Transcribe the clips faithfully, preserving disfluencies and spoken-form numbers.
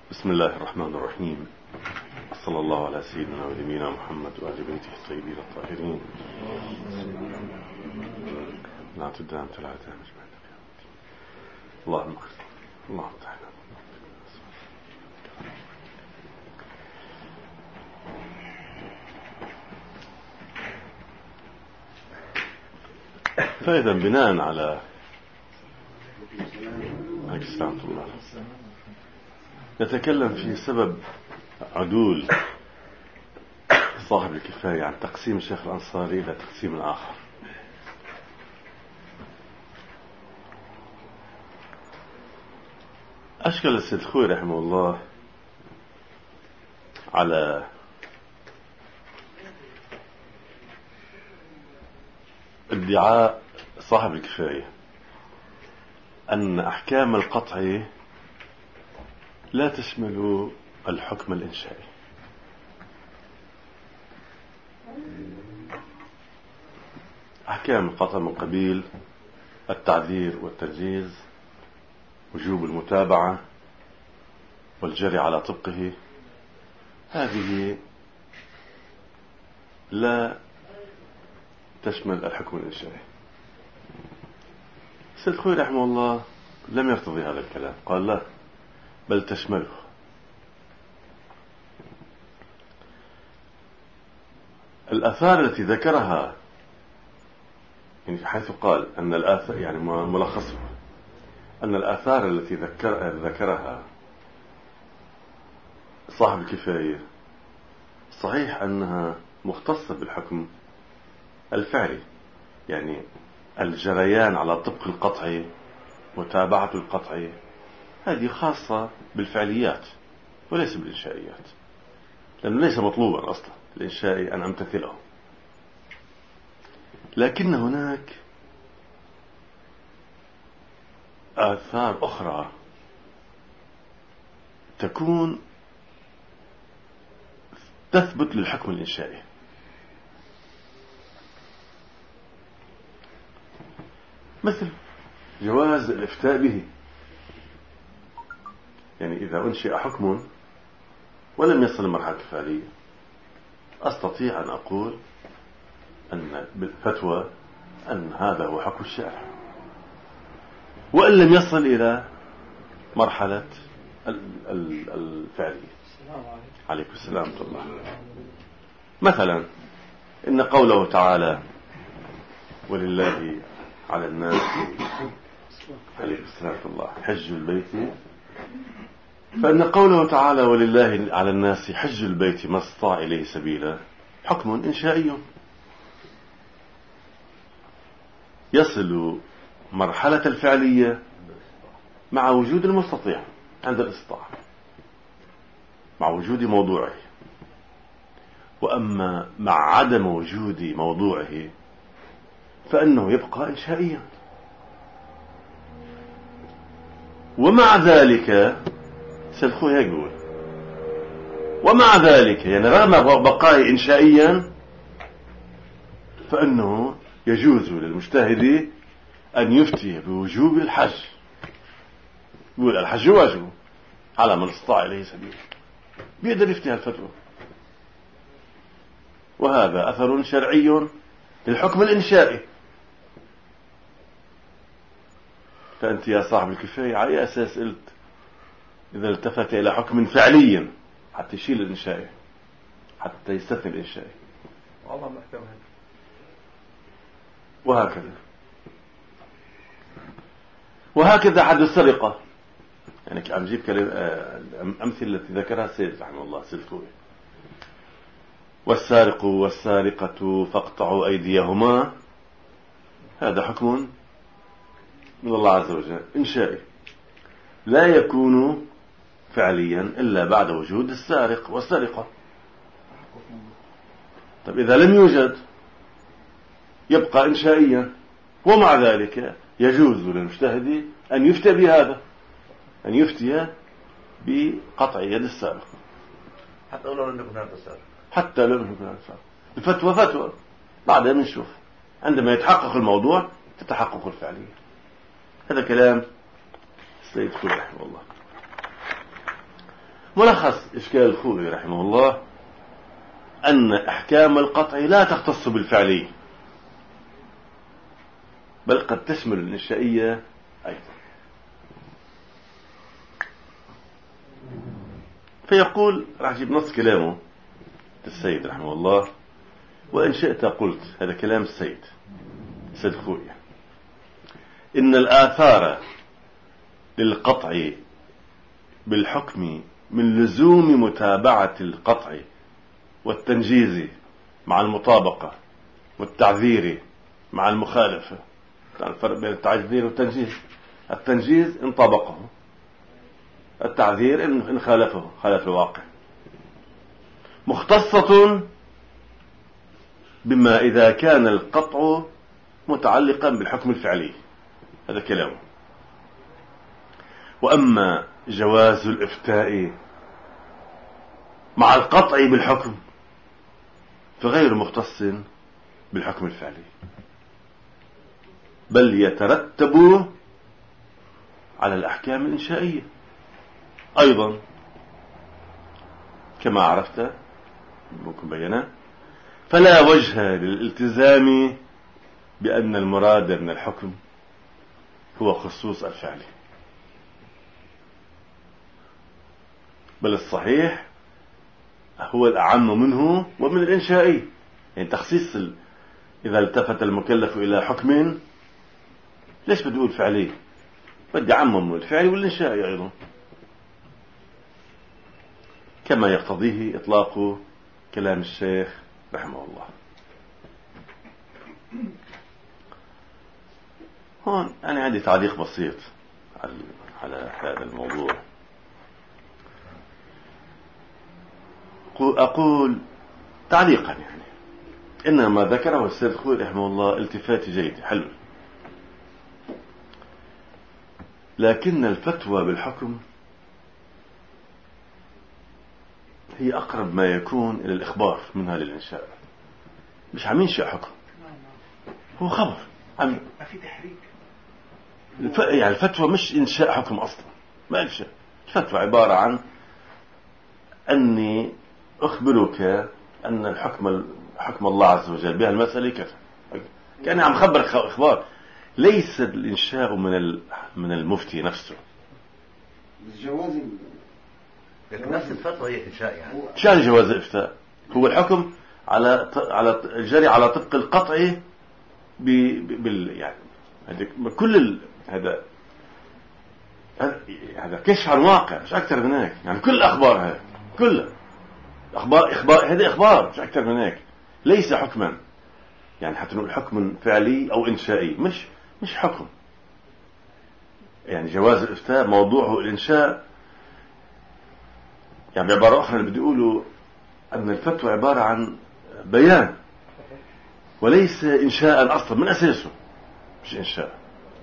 بسم الله الرحمن الرحيم. صلى الله على سيدنا ونبينا محمد وآل بيته الطيبين الطاهرين. لا تدام ثلاثة اللهم اغفر اللهم تعالى. فإذا بناء على أكسلامة الله نتكلم في سبب عدول صاحب الكفاية عن تقسيم الشيخ الأنصاري إلى تقسيم آخر. أشكل السيد خوي رحمه الله على ادعاء صاحب الكفاية أن أحكام القطع لا تشمل الحكم الإنشائي. أحكام القطع من قبيل التعذير والتنجيز، وجوب المتابعة والجري على طبقه، هذه لا تشمل الحكم الإنشائي. سيد خوي رحمه الله لم يرتضي هذا الكلام، قال لا بل تشمله. الآثار التي ذكرها يعني حيث قال أن الآثار يعني ملخصه أن الآثار التي ذكر ذكرها صاحب الكفاية صحيح أنها مختصة بالحكم الفعلي، يعني الجريان على طبق القطع، متابعة القطع، هذه خاصة بالفعليات وليس بالإنشائيات، لأنه ليس مطلوبا أصلا الإنشائي أن أمتثله. لكن هناك آثار أخرى تكون تثبت للحكم الإنشائي، مثل جواز الإفتاء به. يعني إذا أنشئ حكم ولم يصل المرحلة الفعلية أستطيع أن أقول أن بالفتوى أن هذا هو حكم الشارع، وإن لم يصل إلى مرحلة الفعلية. عليكم السلام ورحمة الله. مثلا إن قوله تعالى ولله على الناس عليكم السلام ورحمة الله حج البيت، فإن قوله تعالى ولله على الناس حج البيت ما استطاع إليه سبيلا حكم إنشائي يصل مرحلة الفعلية مع وجود المستطيع عند الاستطاعة، مع وجود موضوعه. وأما مع عدم وجود موضوعه فإنه يبقى إنشائيا. ومع ذلك سلخوه يقول ومع ذلك يعني رغم بقائه إنشائيا فإنه يجوز للمجتهد أن يفتي بوجوب الحج. يقول الحج واجب على من استطاع إليه سبيل، بيقدر يفتي الفتوى. وهذا أثر شرعي للحكم الإنشائي. فأنت يا صاحب الكفاية على أي أساس قلت إذا التفت إلى حكم فعلي حتى يشيل الإنشائي، حتى يستثني الإنشائي؟ والله محكمة. وهكذا وهكذا حد السرقة. يعني عم جيب الأمثلة التي ذكرها سيد رحمه الله سلفوي. والسارق والسارقة فاقطعوا أيديهما، هذا حكم من الله عز وجل إنشائي لا يكون فعليا إلا بعد وجود السارق والسرقة. طب إذا لم يوجد يبقى إنشائيا. ومع ذلك يجوز للمجتهد أن يفتي بهذا، أن يفتي بقطع يد السارق حتى لو لم يكن هذا السارق، حتى لو لم يكن هذا السارق. الفتوى فتوى، بعدها بنشوف عندما يتحقق الموضوع تتحقق الفعلية. هذا كلام السيد خوي رحمه الله. ملخص إشكال الخوئي رحمه الله أن أحكام القطع لا تختص بالفعلي، بل قد تشمل الإنشائية أيضا. فيقول، راح أجيب نص كلامه السيد رحمه الله، وإن شئت قلت هذا كلام السيد السيد الخوئي: إن الآثار للقطع بالحكم من لزوم متابعة القطع والتنجيز مع المطابقة والتعذير مع المخالفة. الفرق بين التعذير والتنجيز: التنجيز إن طابقه، التعذير إن خالفه، خالف الواقع. مختصة بما إذا كان القطع متعلقا بالحكم الفعلي، هذا كلامه. وأما جواز الإفتاء مع القطع بالحكم فغير مختص بالحكم الفعلي، بل يترتب على الأحكام الإنشائية أيضا، كما عرفت ممكن بينا. فلا وجه للالتزام بأن المراد من الحكم هو خصوص الفعل، بل الصحيح هو الأعم منه ومن الإنشائي. يعني تخصيص ال... إذا التفت المكلف إلى حكم ليش بدي أقول فعلي؟ بدي أعمم الفعلي والإنشائي أيضا، كما يقتضيه إطلاق كلام الشيخ رحمه الله. هون أنا عندي تعليق بسيط على هذا الموضوع. أقول تعليقا يعني إن ما ذكره السيد الخوئي رحمه الله التفات جيد حلو، لكن الفتوى بالحكم هي أقرب ما يكون إلى الإخبار منها للإنشاء. مش عم ينشأ حكم، هو خبر عم ما في تحريك. الف... يعني الفتوى مش إنشاء حكم أصلا، ما إنشاء. الفتوى عبارة عن أني أخبرك أن الحكم حكم الله عز وجل بها المسألة كذا، كأني عم خبرك إخبار. ليس الإنشاء من من المفتي نفسه. الجواز لكن نفس الفتوى هي إنشاء. يعني شان جواز الإفتاء هو الحكم على على الجري على طبق القطع بال يعني كل ال... هذا هذا كشف عن واقع، مش أكثر من هيك. يعني كل الأخبار هذه كلها أخبار إخبار هذه إخبار، مش أكثر من هيك. ليس حكما، يعني حتى نقول حكم فعلي أو إنشائي، مش مش حكم. يعني جواز الإفتاء موضوعه الإنشاء. يعني بعبارة أخرى اللي بدي أقوله أن الفتوى عبارة عن بيان وليس إنشاء أصلا من أساسه، مش إنشاء.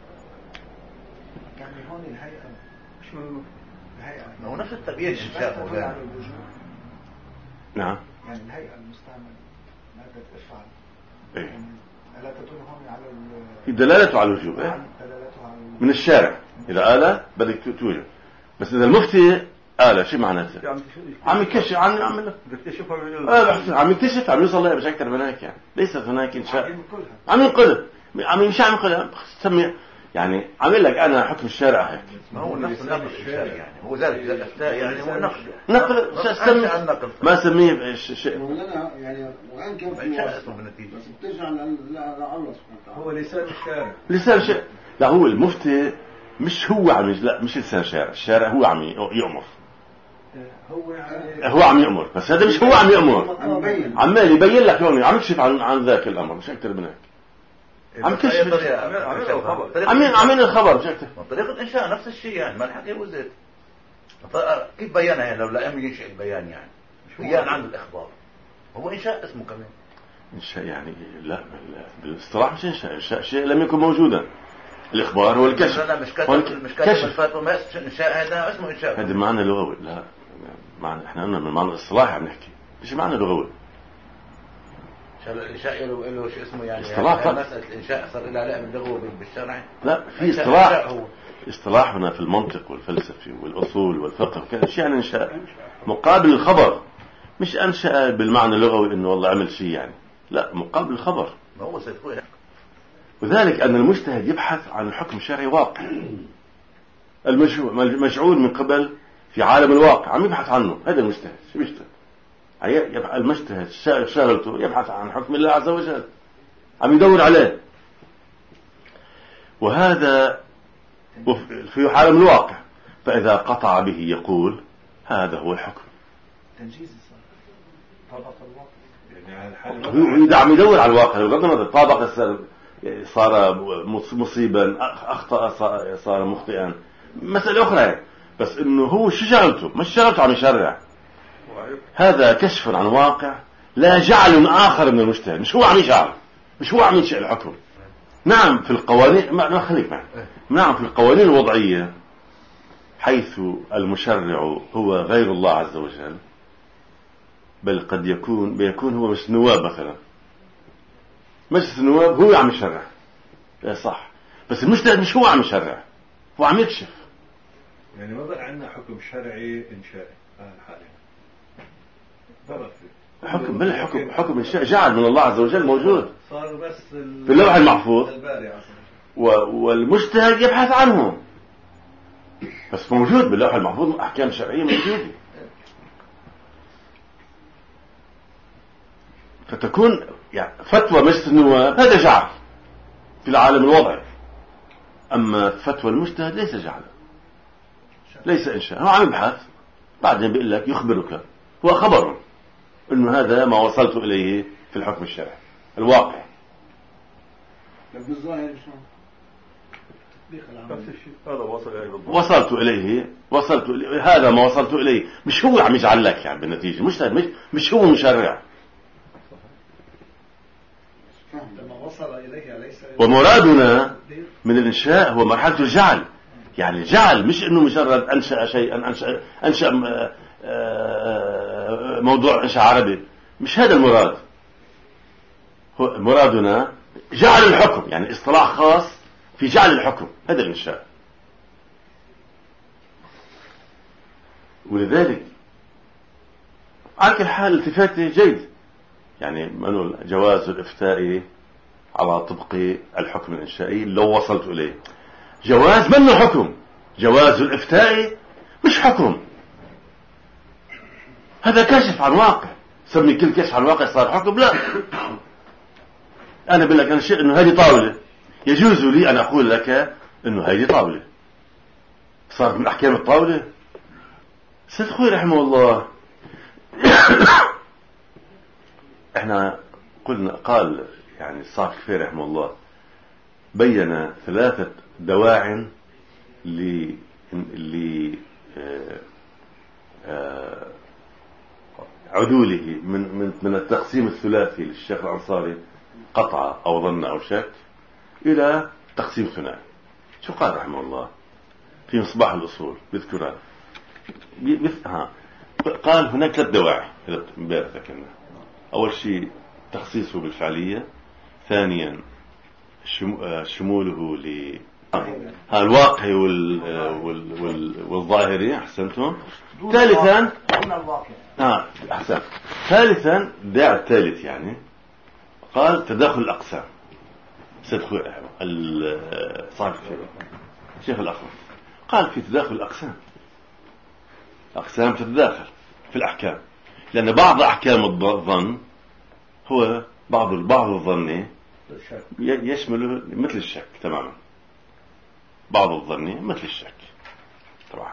يعني هون الهيئة مش من الهيئة، هو نفس التبيين إنشاء مولانا. نعم. يعني الهيئة المستعملة ماذا تفعل؟ إيه؟ ألا تدل هون على في دلالته على الوجوب. إيه؟ دلالته على من الشارع إذا آلة بدك توجب، بس إذا المفتي آلة شو معناته؟ عم يكشف عم يعمل آه عم يكشف عم يوصل لها، مش أكثر من هيك. يعني ليست هناك إنشاء، عم ينقلها عم مش عم ينقلها تسمي. يعني عامل لك أنا حكم الشارع هيك. ما هو نفس النقل الإنشائي، يعني هو ذلك الإفتاء يعني هو نقل نقل سمي ما سميه شيء. مولانا يعني وإن كان في وصف بس بترجع لله سبحانه وتعالى. هو لسان الشارع، لسان الشارع. لا هو المفتي مش هو عم لا مش لسان الشارع، الشارع هو عم يأمر، هو يعني هو عم يأمر، بس هذا مش هو عم يأمر، عمال يبين لك هون، عم يكشف عن عن ذاك الأمر، مش أكثر من هيك. عم كشف عمين عمين الخبر، مش أكثر. طريقة الإنشاء نفس الشيء، يعني ما الحكي وزيت كيف بيانها. يعني لو لا ينشئ البيان، يعني مش بيان عن الإخبار، هو إنشاء اسمه كمان إنشاء. يعني لا بالاصطلاح مش إنشاء، إنشاء شيء لم يكن موجودا. الإخبار هو الكشف. لا مش كتب مش كتب الفتوى ما اسمه إنشاء، هذا اسمه إنشاء. هذا معنى لغوي. لا معنى احنا قلنا من معنى الاصطلاحي عم نحكي، مش معنى لغوي. الإنشاء له له شيء اسمه يعني اصطلاح. مسألة الإنشاء صار لها لا من لغوي بالشرع. لا في اصطلاح، اصطلاحنا في المنطق والفلسفة والأصول والفقه كان شيء إنشاء مقابل الخبر، مش أنشأ بالمعنى اللغوي إنه والله عمل شيء يعني، لا، مقابل الخبر. وذلك أن المجتهد يبحث عن الحكم الشرعي واقع، المجعول من قبل في عالم الواقع عم يبحث عنه، هذا المجتهد. شو بيجتهد؟ المجتهد شغلته يبحث عن حكم الله عز وجل، عم يدور عليه، وهذا في عالم الواقع. فإذا قطع به يقول هذا هو الحكم. تنجيز طابق الواقع، يعني عم يدور على الواقع، بغض النظر طابق صار مصيبا، أخطأ صار مخطئا، مسألة أخرى، بس إنه هو شو شغلته؟ مش شغلته عم يشرع. هذا كشف عن واقع لا جعل آخر من المجتهد، مش هو عم يشعر، مش هو عم ينشئ الحكم. نعم في القوانين، ما خليك معي، نعم في القوانين الوضعية حيث المشرع هو غير الله عز وجل، بل قد يكون بيكون هو مجلس النواب مثلا، مجلس النواب هو عم يشرع، لا صح، بس المجتهد مش هو عم يشرع، هو عم يكشف. يعني وضع عندنا حكم شرعي إنشائي حاليا، حكم بل حكم حكم الشيء جعل من الله عز وجل موجود صار بس في اللوح المحفوظ، والمجتهد يبحث عنه، بس موجود باللوح المحفوظ أحكام شرعية موجودة. فتكون يعني فتوى مجلس النواب هذا جعل في العالم الوضعي، أما فتوى المجتهد ليس جعل، ليس إنشاء، هو عم يبحث، بعدين بيقول لك يخبرك، هو خبر إنه هذا ما وصلت إليه في الحكم الشرعي الواقع. بالظاهر هذا وصل إليه، وصلت إليه، وصلت إليه، هذا ما وصلت إليه، مش هو عم يجعل لك يعني بالنتيجة، مش مش مش هو مشرع. ومرادنا من الإنشاء هو مرحلة الجعل، يعني الجعل مش إنه مجرد أنشأ شيئا، أنشأ أنشأ موضوع إنشاء عربي، مش هذا المراد. هو مرادنا جعل الحكم، يعني اصطلاح خاص في جعل الحكم، هذا الإنشاء. ولذلك على كل حال التفاته جيد، يعني منو جواز الإفتاء على طبق الحكم الإنشائي لو وصلت إليه، جواز منه حكم، جواز الإفتاء مش حكم، هذا كشف عن واقع، سمي كل كشف عن واقع صار حكم، لا. أنا بقول لك أنا شيء إنه هذه طاولة، يجوز لي أن أقول لك إنه هذه طاولة، صار من أحكام الطاولة. سيد خوي رحمه الله إحنا قلنا، قال يعني الصاحب كفير رحمه الله بين ثلاثة دواع ل ل عدوله من من من التقسيم الثلاثي للشيخ الأنصاري، قطع أو ظن أو شك، إلى تقسيم ثنائي. شو قال رحمه الله في مصباح الأصول؟ بذكرها ها قال هناك ثلاث دواعي امبارح ذكرنا. أول شيء تخصيصه بالفعلية، ثانيا شموله ل الواقعي وال... وال... وال... والظاهري، أحسنتم. ثالثا آه أحسن ثالثا داع الثالث يعني قال تداخل الأقسام. سيد خوي صاحب الشيخ الأخرس قال في تداخل الأقسام، أقسام تتداخل في الأحكام، لأن بعض أحكام الظن هو بعض بعض الظن يشمل مثل الشك تماما، بعض الظن مثل الشك طبعا.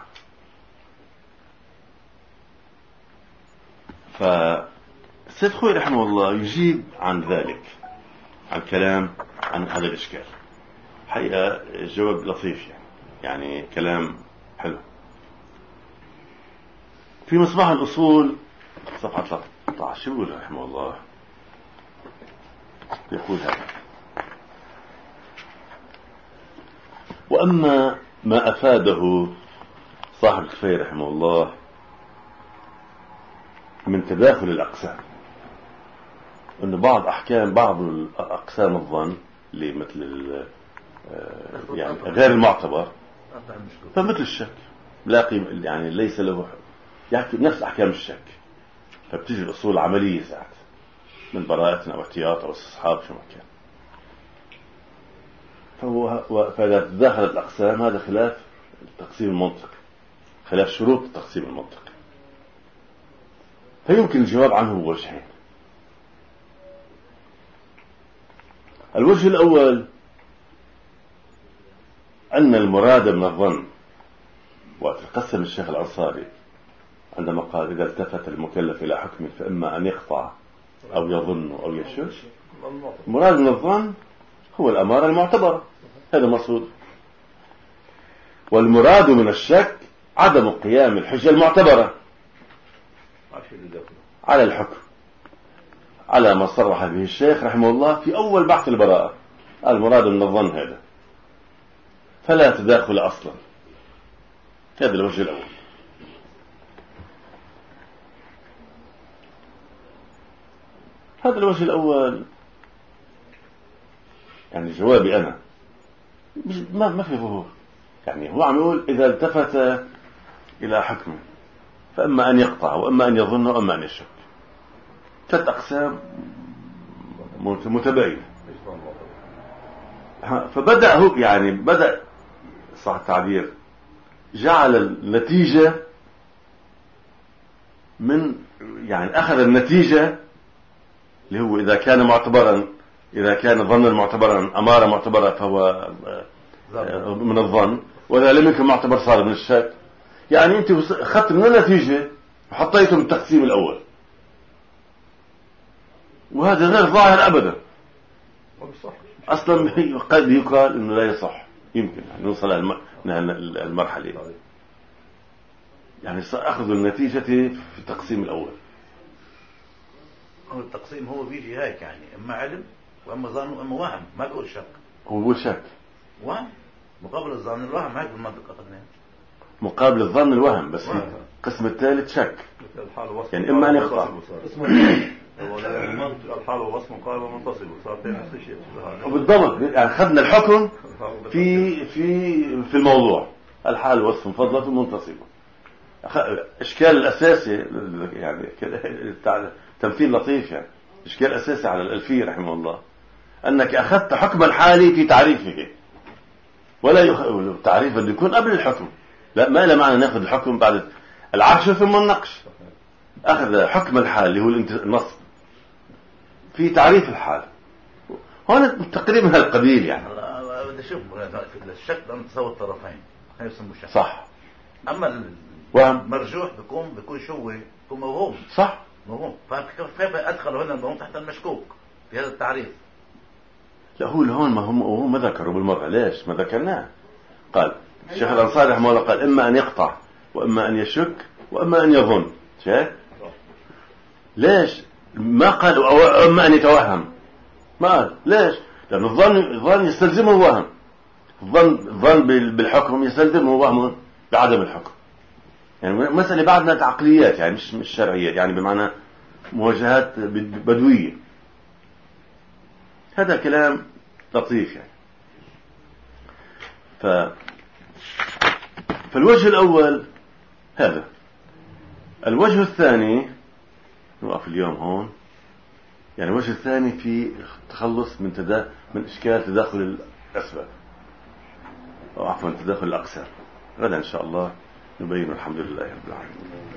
فسيد خوي رحمه الله يجيب عن ذلك، عن كلام عن هذا الإشكال، حقيقة جواب لطيف يعني، يعني كلام حلو. في مصباح الأصول صفحة ثلاثة عشر يقول رحمه الله، يقول هذا: وأما ما أفاده صاحب الكفاية رحمه الله من تداخل الأقسام، أن بعض أحكام بعض أقسام الظن اللي مثل يعني غير المعتبر فمثل الشك لا قيمة، يعني ليس له يحكي نفس أحكام الشك. فبتجي الأصول العملية ساعات من براءة أو احتياط أو استصحاب شو ما كان. فهو فإذا تداخلت الأقسام هذا خلاف التقسيم المنطقي، خلاف شروط التقسيم المنطقي. فيمكن الجواب عنه بوجهين. الوجه الأول أن المراد من الظن، وتقسم الشيخ الأنصاري عندما قال إذا التفت المكلف إلى حكم فإما أن يقطع أو يظن أو يشك. المراد من الظن هو الأمارة المعتبرة، هذا مقصود. والمراد من الشك عدم قيام الحجة المعتبرة على الحكم، على ما صرح به الشيخ رحمه الله في أول بحث البراءة. المراد من الظن هذا، فلا تداخل أصلا. هذا الوجه الأول. هذا الوجه الأول يعني جوابي أنا ما ما في ظهور. يعني هو عم يقول إذا التفت إلى حكمه فأما أن يقطع وأما أن يظن وأما أن يشك. ثلاث أقسام متباينة. فبدأ هو يعني بدأ صح التعبير جعل النتيجة من يعني أخذ النتيجة اللي هو إذا كان معتبرا، إذا كان ظنا معتبرا أمارة معتبرة فهو من الظن، وإذا لم يكن معتبر صار من الشك. يعني أنت أخذت من النتيجة وحطيته بالتقسيم الأول، وهذا غير ظاهر أبدا. أصلا قد يقال إنه لا يصح. يمكن يعني نوصل المرحلة يعني أخذ النتيجة في التقسيم الأول. التقسيم هو بيجي هيك يعني إما علم وإما ظن وإما وهم. ما بيقول شك، هو بيقول شك وهم مقابل الظن الوهم. هيك بالمنطقة أخذناه مقابل الظن الوهم. بس القسم الثالث شك، يعني إما أن يقطع الحال ووصف مقارب ومنتصب صار نفس الشيء. وبالضبط يعني أخذنا الحكم في في في الموضوع الحال وصف مفضل ومنتصب. إشكال الأساسي يعني تمثيل لطيف. يعني إشكال أساسي على الألفية رحمه الله أنك أخذت حكم الحالي في تعريفه، ولا يخ... تعريف اللي يكون قبل الحكم. لا، ما له معنى ناخذ الحكم بعد العرش ثم النقش. أخذ حكم الحال اللي هو النص في تعريف الحال. هون تقريبا من هالقبيل. يعني بدي أشوف الشك أن تساوي الطرفين يسموه شك. صح. أما المرجوح بيكون بيكون شو بيكون موهوم. صح، موهوم. فكيف أدخلوا هنا الموهوم تحت المشكوك في هذا التعريف؟ لا، هو هون ما هم هو ما ذكروا بالمرة. ليش ما ذكرناه؟ قال الشيخ الأنصاري رحمه الله قال إما أن يقطع وإما أن يشك وإما أن يظن. شايف؟ ليش ما قال أما أن يتوهم؟ ما قال. ليش؟ لأن الظن الظن يستلزمه وهم. الظن الظن بالحكم يستلزمه وهم بعدم الحكم. يعني مسألة بعدنا عقليات، يعني مش مش شرعيات، يعني بمعنى مواجهات بدوية. هذا كلام لطيف يعني. ف فالوجه الأول هذا. الوجه الثاني نوقف اليوم هون. يعني الوجه الثاني في التخلص من تدا من إشكال تداخل الأسباب، أو عفوا تداخل الأقسام. غدا إن شاء الله نبين. الحمد لله رب العالمين.